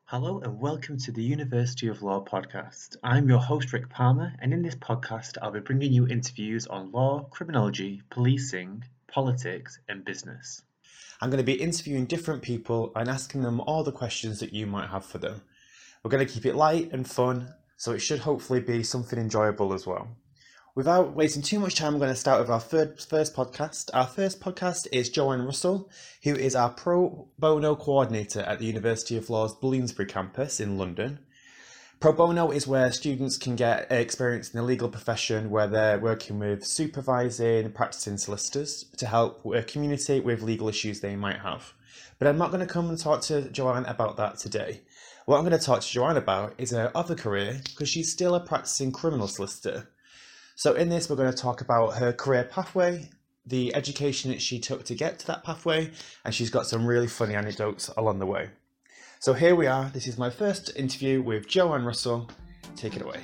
Hello and welcome to the University of Law podcast. I'm your host, Rick Palmer, and in this podcast, I'll be bringing you interviews on law, criminology, policing, politics, and business. I'm going to be interviewing different people and asking them all the questions that you might have for them. We're going to keep it light and fun, so it should hopefully be something enjoyable as well. Without wasting too much time, I'm going to start with our first podcast. Our first podcast is Joanne Russell, who is our pro bono coordinator at the University of Law's Bloomsbury campus in London. Pro bono is where students can get experience in the legal profession, where they're working with supervising and practicing solicitors to help a community with legal issues they might have. But I'm not going to come and talk to Joanne about that today. What I'm going to talk to Joanne about is her other career, because she's still a practicing criminal solicitor. So in this, we're going to talk about her career pathway, the education that she took to get to that pathway, and she's got some really funny anecdotes along the way. So here we are. This is my first interview with Joanne Russell. Take it away.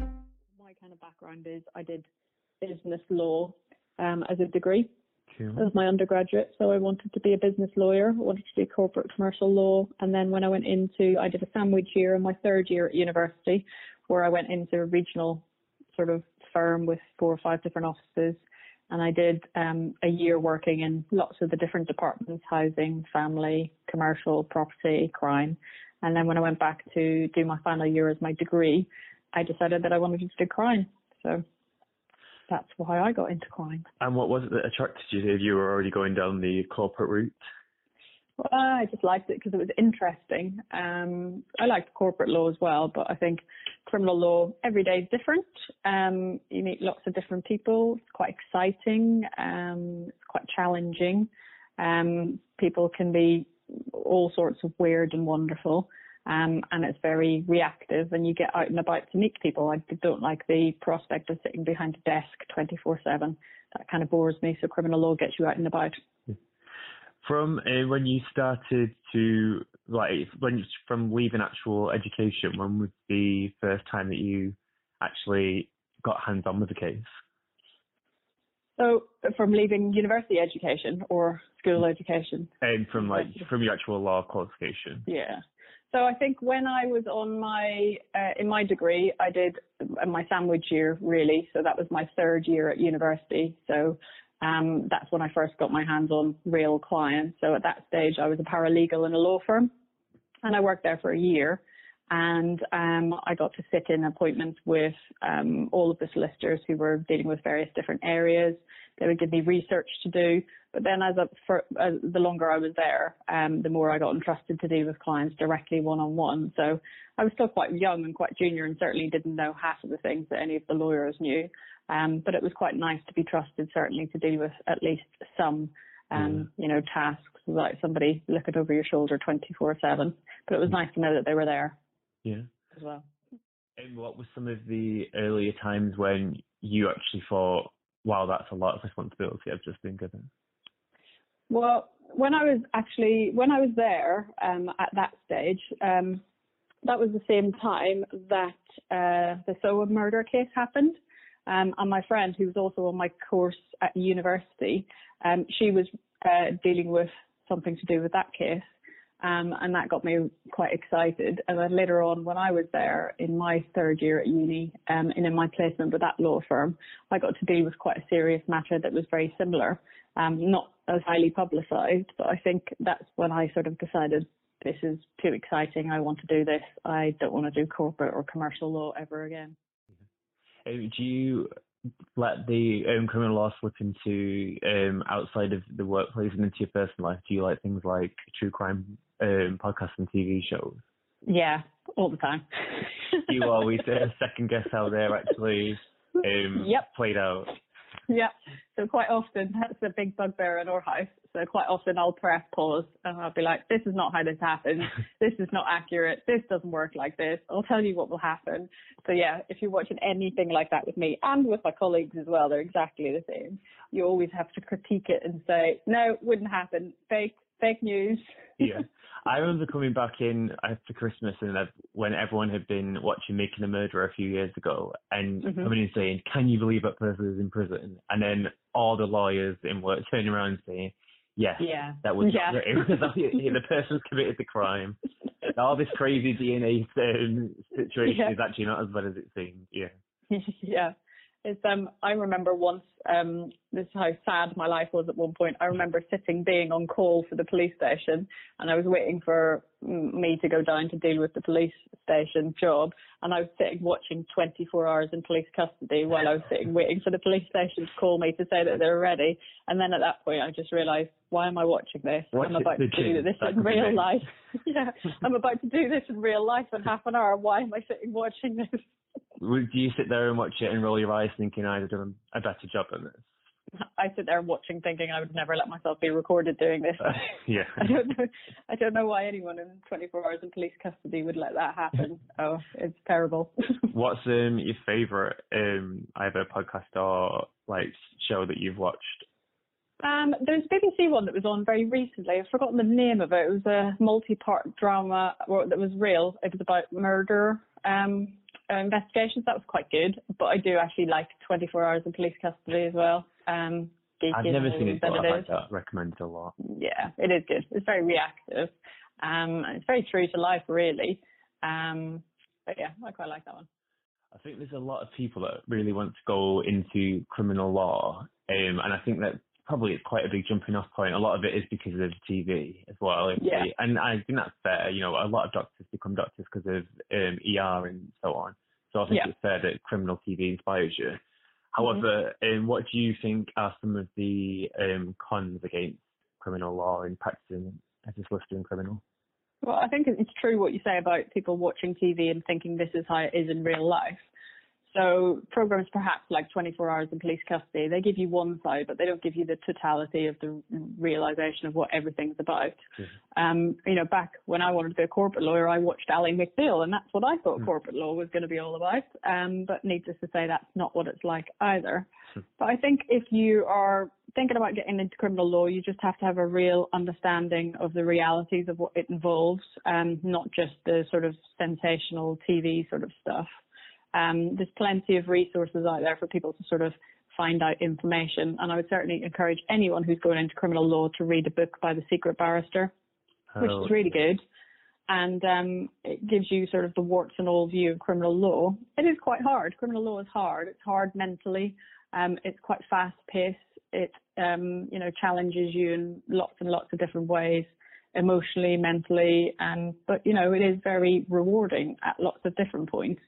My kind of background is I did business law as a degree. As my undergraduate, so I wanted to be a business lawyer. I wanted to do corporate commercial law, and then when I did a sandwich year in my third year at university, where I went into a regional sort of firm with 4 or 5 different offices, and I did a year working in lots of the different departments: housing, family, commercial, property, crime. And then when I went back to do my final year as my degree, I decided that I wanted to do crime. So that's why I got into crime. And what was it that attracted you if you were already going down the corporate route? Well, I just liked it because it was interesting. I liked corporate law as well, but I think criminal law, every day is different. You meet lots of different people. It's quite exciting. It's quite challenging. People can be all sorts of weird and wonderful. And it's very reactive, and you get out and about to meet people. I don't like the prospect of sitting behind a desk 24/7. That kind of bores me. So criminal law gets you out and about. From when you started to, from leaving actual education, when was the first time that you actually got hands-on with the case? So from leaving university education or school education? From your actual law qualification. Yeah. So I think when I was on in my degree, I did my sandwich year, really. So that was my third year at university. So that's when I first got my hands on real clients. So at that stage, I was a paralegal in a law firm, and I worked there for a year. And I got to sit in appointments with all of the solicitors who were dealing with various different areas. They would give me research to do. But then the longer I was there, the more I got entrusted to deal with clients directly one-on-one. So I was still quite young and quite junior, and certainly didn't know half of the things that any of the lawyers knew. But it was quite nice to be trusted, certainly, to deal with at least some, tasks, like somebody looking over your shoulder 24/7. But it was nice to know that they were there. Yeah. As well. And what were some of the earlier times when you actually thought, wow, that's a lot of responsibility I've just been given? Well, when I was there at that stage, that was the same time that the Soa murder case happened. And my friend, who was also on my course at university, she was dealing with something to do with that case. And that got me quite excited. And then later on, when I was there in my third year at uni, and in my placement with that law firm, I got to deal with quite a serious matter that was very similar, not as highly publicised, but I think that's when I sort of decided, this is too exciting, I want to do this. I don't want to do corporate or commercial law ever again. Do you let the criminal law slip into outside of the workplace and into your personal life? Do you like things like true crime podcasts and TV shows? Yeah, all the time. Do you always second guess how they're actually played out? Yeah, so quite often, that's a big bugbear in our house. So quite often I'll press pause and I'll be like, this is not how this happened. This is not accurate. This doesn't work like this. I'll tell you what will happen. So yeah, if you're watching anything like that with me and with my colleagues as well, they're exactly the same. You always have to critique it and say, no, wouldn't happen. Fake news. Yeah. I remember coming back in after Christmas and when everyone had been watching Making a Murderer a few years ago and coming in saying, can you believe that person is in prison? And then all the lawyers in work turning around and saying, yes, that was not it. The person's committed the crime. all this crazy DNA situation is actually not as bad as it seems. Yeah. Yeah. It's I remember once, this is how sad my life was at one point. I remember being on call for the police station, and I was waiting for me to go down to deal with the police station job, and I was sitting watching 24 Hours in Police Custody while I was sitting waiting for the police station to call me to say that they were ready. And then at that point I just realised, why am I watching this? I'm about to do this in real life. Yeah, I'm about to do this in real life in half an hour. Why am I sitting watching this? Do you sit there and watch it and roll your eyes thinking I'd have done a better job than this? I sit there watching thinking I would never let myself be recorded doing this. Yeah. I don't know why anyone in 24 Hours in Police Custody would let that happen. Oh, it's terrible. What's your favourite either podcast or like show that you've watched? There's a BBC one that was on very recently. I've forgotten the name of it. It was a multi-part drama that was real. It was about murder investigations. That was quite good. But I do actually like 24 Hours in Police Custody as well. I've never seen it, but I've heard that recommended a lot. Yeah, it is good. It's very reactive. It's very true to life, really. But yeah, I quite like that one. I think there's a lot of people that really want to go into criminal law, and I think that probably it's quite a big jumping off point. A lot of it is because of TV as well. Yeah. And I think that's fair. You know, a lot of doctors become doctors because of ER and so on. So I think it's fair that criminal TV inspires you. However, what do you think are some of the cons against criminal law in practicing as a solicitor and criminal? Well, I think it's true what you say about people watching TV and thinking this is how it is in real life. So programs perhaps like 24 Hours in Police Custody, they give you one side, but they don't give you the totality of the realisation of what everything's about. You know, back when I wanted to be a corporate lawyer, I watched Ally McBeal, and that's what I thought corporate law was going to be all about. But needless to say, that's not what it's like either. But I think if you are thinking about getting into criminal law, you just have to have a real understanding of the realities of what it involves, not just the sort of sensational TV sort of stuff. There's plenty of resources out there for people to sort of find out information, and I would certainly encourage anyone who's going into criminal law to read a book by The Secret Barrister, which is really good, and it gives you sort of the warts and all view of criminal law. It is quite hard. Criminal law is hard. It's hard mentally. It's quite fast paced. It you know, challenges you in lots and lots of different ways, emotionally, mentally, but you know, it is very rewarding at lots of different points.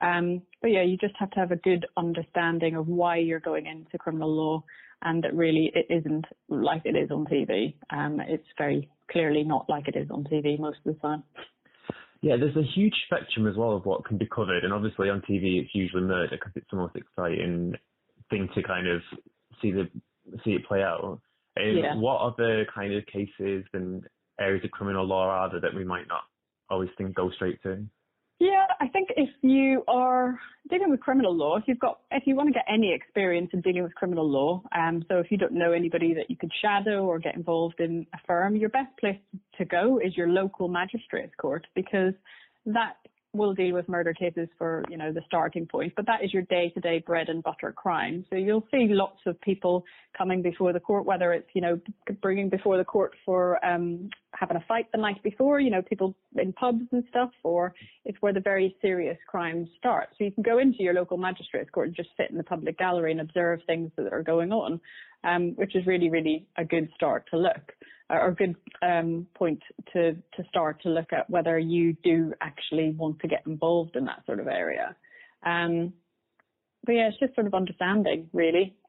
But yeah, you just have to have a good understanding of why you're going into criminal law, and that really it isn't like it is on TV. It's very clearly not like it is on TV most of the time. Yeah, there's a huge spectrum as well of what can be covered, and obviously on TV it's usually murder because it's the most exciting thing to kind of see it play out. What other kind of cases and areas of criminal law are there that we might not always think go straight to? Yeah, I think if you are dealing with criminal law, if you want to get any experience in dealing with criminal law, so if you don't know anybody that you could shadow or get involved in a firm, your best place to go is your local magistrate's court, because that will deal with murder cases for, you know, the starting point, but that is your day-to-day bread and butter crime. So you'll see lots of people coming before the court, whether it's, you know, bringing before the court for having a fight the night before, you know, people in pubs and stuff, or it's where the very serious crimes start. So you can go into your local magistrate's court and just sit in the public gallery and observe things that are going on, which is really, really a good start to look. Or a good point to start to look at whether you do actually want to get involved in that sort of area. But yeah, it's just sort of understanding, really.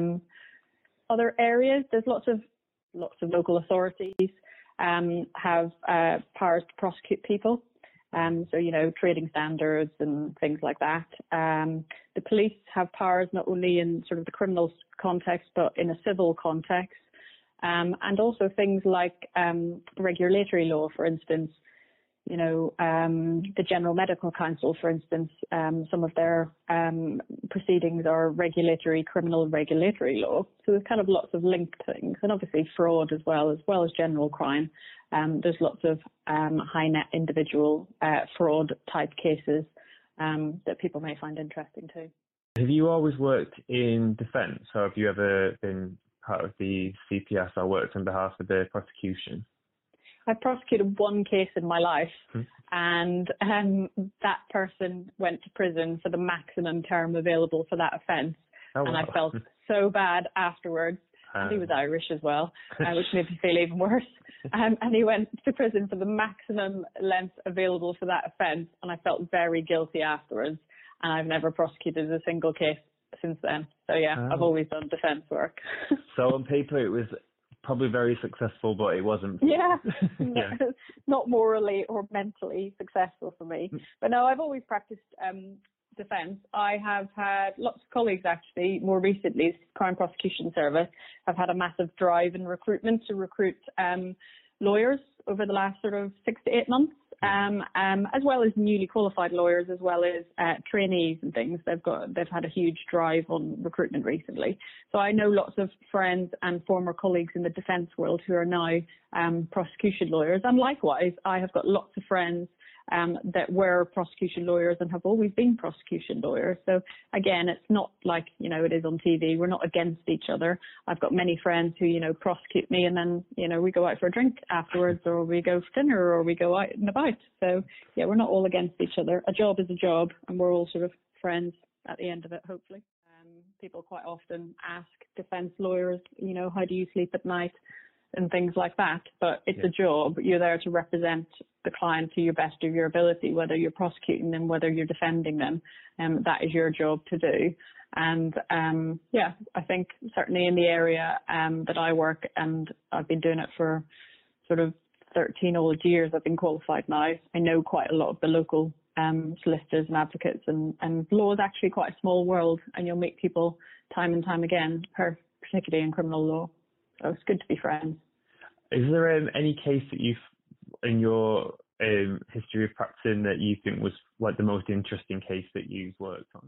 Other areas, there's lots of local authorities have powers to prosecute people. So, you know, trading standards and things like that. The police have powers not only in sort of the criminal context, but in a civil context. And also things like regulatory law, for instance, you know, the General Medical Council, for instance, some of their proceedings are criminal regulatory law. So there's kind of lots of linked things, and obviously fraud as well as general crime. There's lots of high net individual fraud type cases that people may find interesting too. Have you always worked in defence, or have you ever been part of the CPS or worked on behalf of the prosecution? I've prosecuted one case in my life, and that person went to prison for the maximum term available for that offence. Oh, and wow. I felt so bad afterwards. And he was Irish as well, which made me feel even worse. And he went to prison for the maximum length available for that offence, and I felt very guilty afterwards. And I've never prosecuted a single case since then. So yeah, I've always done defence work. So on paper it was probably very successful, but it wasn't. Yeah, Yeah. Not morally or mentally successful for me. But no, I've always practiced defence. I have had lots of colleagues actually, more recently, Crime Prosecution Service, have had a massive drive in recruitment to recruit lawyers over the last sort of 6 to 8 months, as well as newly qualified lawyers, as well as trainees and things. They've had a huge drive on recruitment recently. So I know lots of friends and former colleagues in the defence world who are now prosecution lawyers. And likewise, I have got lots of friends that were prosecution lawyers and have always been prosecution lawyers. So again, it's not like, it is on TV. We're not against each other. I've got many friends who, prosecute me, and then, we go out for a drink afterwards, or we go for dinner, or we go out and about. So yeah, we're not all against each other. A job is a job, and we're all sort of friends at the end of it, hopefully. People quite often ask defence lawyers, how do you sleep at night? And things like that, but it's a job. You're there to represent the client to your best of your ability, whether you're prosecuting them, whether you're defending them, that is your job to do. And I think certainly in the area that I work, and I've been doing it for sort of 13 old years, I've been qualified now. I know quite a lot of the local solicitors and advocates, and law is actually quite a small world, and you'll meet people time and time again, particularly in criminal law. So it's good to be friends. Is there any case that you've, in your history of practicing, that you think was like the most interesting case that you've worked on?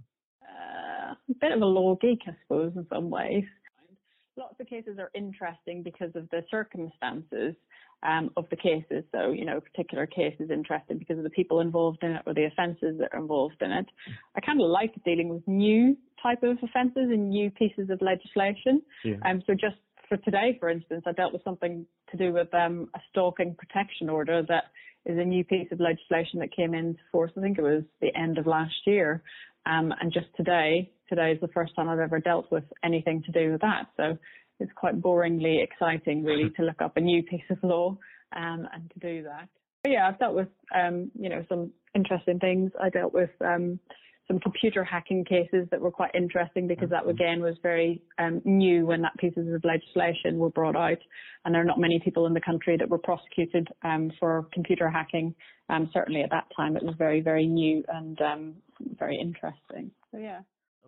A bit of a law geek, I suppose, in some ways. Lots of cases are interesting because of the circumstances of the cases. So, a particular case is interesting because of the people involved in it or the offences that are involved in it. I kind of like dealing with new type of offences and new pieces of legislation. So just for today, for instance, I dealt with something to do with a stalking protection order that is a new piece of legislation that came into force. I think it was the end of last year. And just today is the first time I've ever dealt with anything to do with that. So it's quite boringly exciting, really, to look up a new piece of law and to do that. But yeah, I've dealt with, some interesting things. I dealt with some computer hacking cases that were quite interesting because that, again, was very new when that pieces of legislation were brought out. And there are not many people in the country that were prosecuted for computer hacking. Certainly at that time, it was very, very new and very interesting. So, yeah,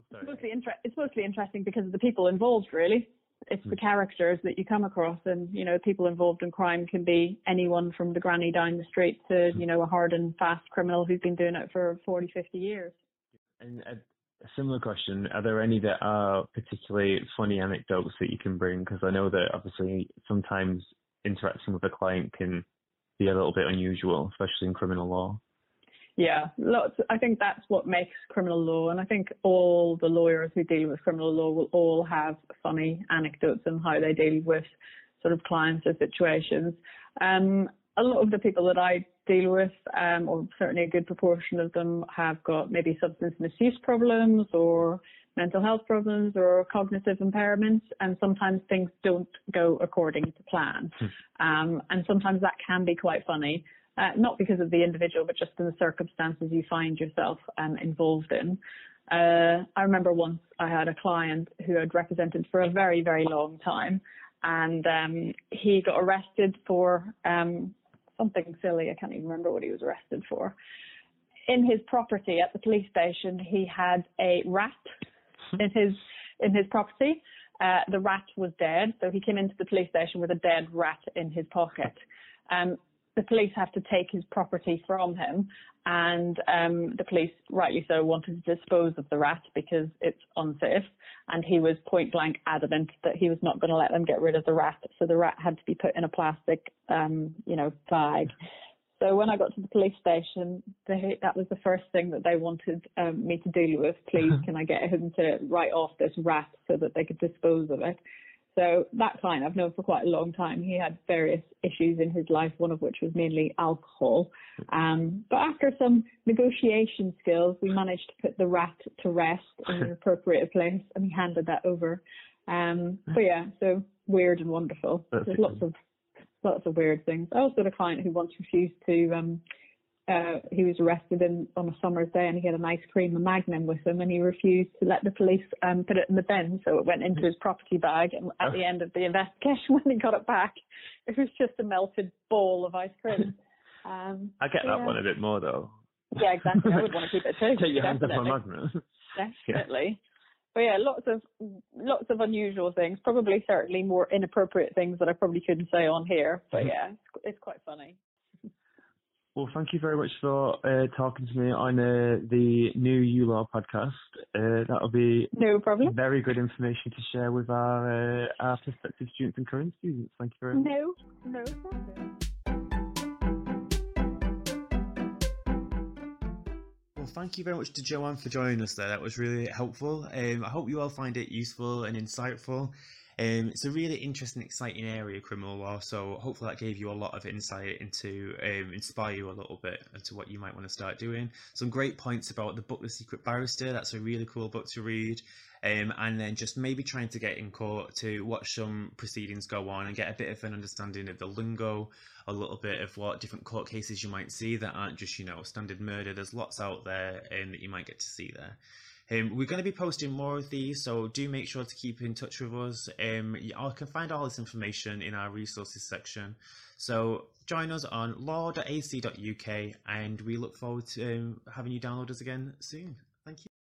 it's mostly interesting because of the people involved, really. It's the characters that you come across, and, people involved in crime can be anyone from the granny down the street to, a hard and fast criminal who's been doing it for 40, 50 years. And a similar question, are there any that are particularly funny anecdotes that you can bring? Because I know that obviously sometimes interacting with a client can be a little bit unusual, especially in criminal law. Yeah, lots. I think that's what makes criminal law, and I think all the lawyers who deal with criminal law will all have funny anecdotes on how they deal with sort of clients or situations. A lot of the people that I deal with, or certainly a good proportion of them, have got maybe substance misuse problems or mental health problems or cognitive impairments, and sometimes things don't go according to plan. And sometimes that can be quite funny, not because of the individual, but just in the circumstances you find yourself involved in. I remember once I had a client who I'd represented for a very, very long time, and he got arrested for something silly. I can't even remember what he was arrested for. In his property at the police station, he had a rat in his property. The rat was dead, so he came into the police station with a dead rat in his pocket. The police have to take his property from him, and the police, rightly so, wanted to dispose of the rat because it's unsafe, and he was point blank adamant that he was not going to let them get rid of the rat, so the rat had to be put in a plastic bag. So when I got to the police station, that was the first thing that they wanted me to deal with. Please, can I get him to write off this rat so that they could dispose of it? So that client I've known for quite a long time. He had various issues in his life, one of which was mainly alcohol. But after some negotiation skills, we managed to put the rat to rest in an appropriate place, and he handed that over. But yeah, so weird and wonderful. There's lots of weird things. I also had a client who once refused to. He was arrested on a summer's day, and he had an ice cream, a Magnum with him, and he refused to let the police put it in the bin, so it went into his property bag. And at the end of the investigation, when he got it back, it was just a melted ball of ice cream. I get that one a bit more though. Yeah, exactly. I would want to keep it too. Take your hands off my Magnum. Definitely. But yeah, lots of unusual things. Probably certainly more inappropriate things that I probably couldn't say on here. But yeah, it's quite funny. Well, thank you very much for talking to me on the new ULaw podcast. That'll be no problem. Very good information to share with our prospective students and current students. Thank you very much. No problem. Well, thank you very much to Joanne for joining us there. That was really helpful. I hope you all find it useful and insightful. It's a really interesting, exciting area, criminal law, so hopefully that gave you a lot of insight into inspire you a little bit into what you might want to start doing. Some great points about the book The Secret Barrister. That's a really cool book to read. And then just maybe trying to get in court to watch some proceedings go on and get a bit of an understanding of the lingo, a little bit of what different court cases you might see that aren't just, standard murder. There's lots out there that you might get to see there. We're going to be posting more of these, so do make sure to keep in touch with us. You can find all this information in our resources section. So join us on law.ac.uk, and we look forward to having you download us again soon. Thank you.